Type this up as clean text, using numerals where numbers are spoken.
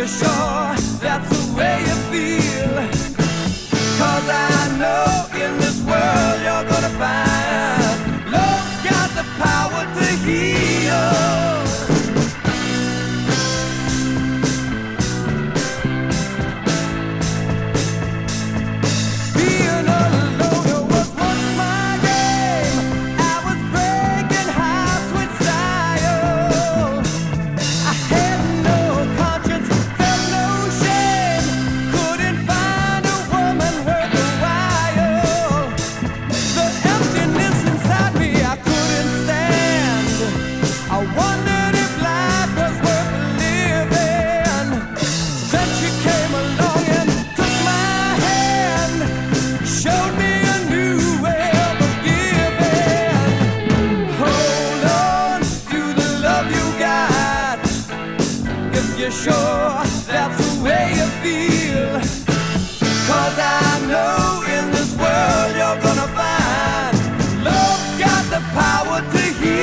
you're sure that's the way you feel. 'Cause I know in this world you're gonna find love's got the power to heal. You're sure that's the way you feel. 'Cause I know in this world you're gonna find love's got the power to heal.